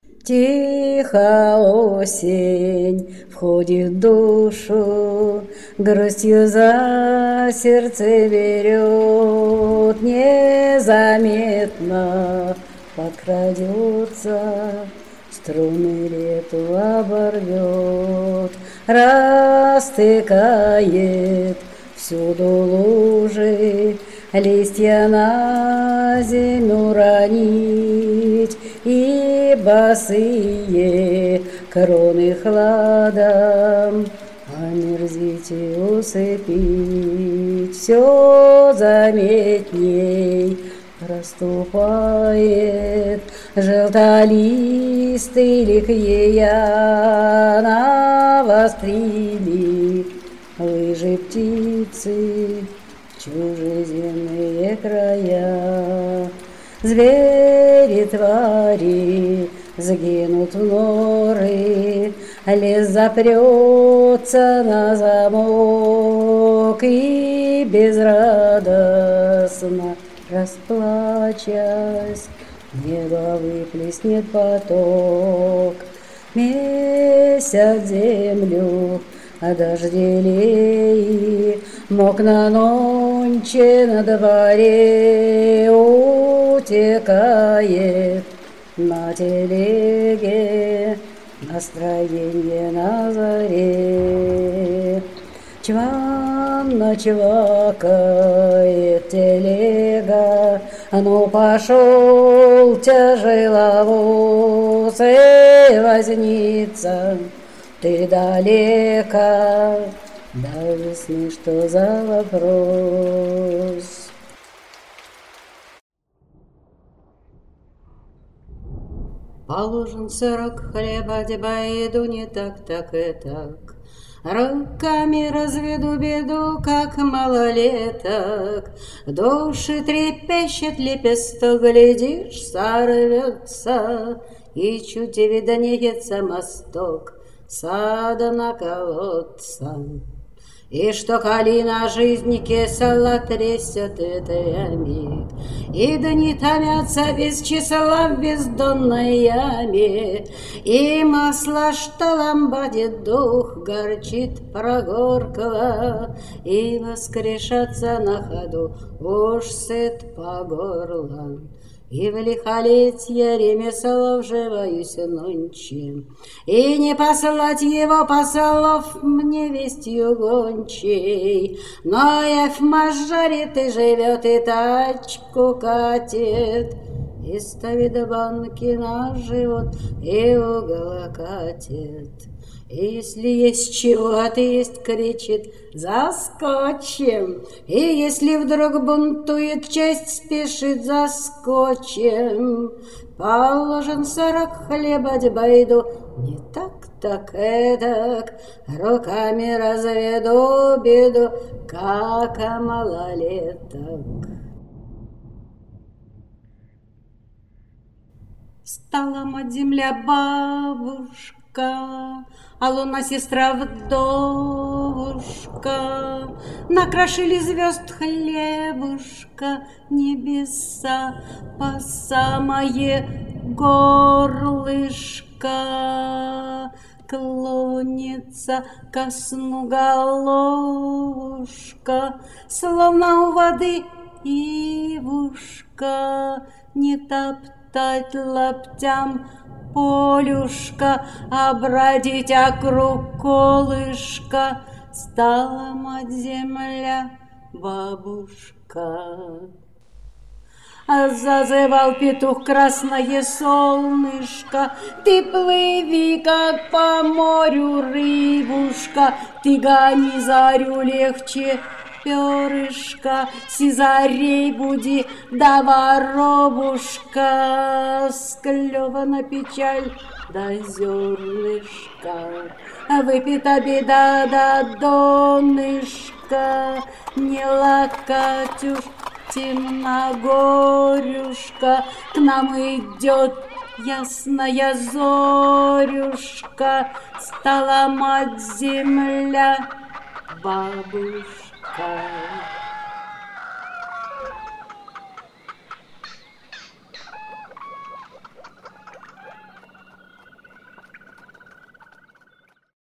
Тихо осень входит в душу, грустью за сердце берет, незаметно подкрадется, струны лету оборвет, растыкает всюду лужи, листья на землю ронить, и босые кроны хладом омерзить и усыпить. Все заметней проступает желтолистый ликея, навострили лыжи птицы в чужеземные края. Звери, твари сгинут в норы, лес запрется на замок, и безрадостно расплачась небо выплеснет поток. Месяц землю дожделей мог на нонче на дворе, утекает на телеге настроение на заре. Чванно чвакает телега, ну пошел тяжеловозый возница, ты далеко, до весны что за вопрос? Положен сырок хлеба, дебаиду не так, так и так. Руками разведу беду, как малолеток. Души трепещет лепесток, глядишь, сорвется, и чуть виднеется мосток сада на колодца. И что калина жизни кисела трясет ветвями, и дни томятся без числа в бездонной яме, и масло, что ламбадит дух, горчит прогоркло, и воскрешаться на ходу уж сыт по горло. И в лихолетье ремесло вживаюсь нонче, и не послать его послов мне вестью гончей. Но в мажорит и живет, и тачку катит, и ставит банки на живот, и угол катит. И если есть чего-то есть, кричит, заскочим. И если вдруг бунтует честь, спешит заскочим. Положен сорок хлеба дебайду, не так, так эдак, руками разведу беду, как малолеток. Стала мать земля бабушка, а луна сестра вдовушка. Накрошили звезд хлебушка небеса по самое горлышко. Клонится ко сну головушка, словно у воды ивушка. Не топтать лаптям полюшка, а бродить округ колышка. Стала мать земля бабушка. Зазывал петух красное солнышко, ты плыви, как по морю рыбушка, ты гони зарю легче перышка, сизарей буди, да воробушка, склевана печаль, да зернышко, выпита беда, да донышко, не локатюш, темногорюшка, к нам идет ясная зорюшка. Стала мать земля бабушка.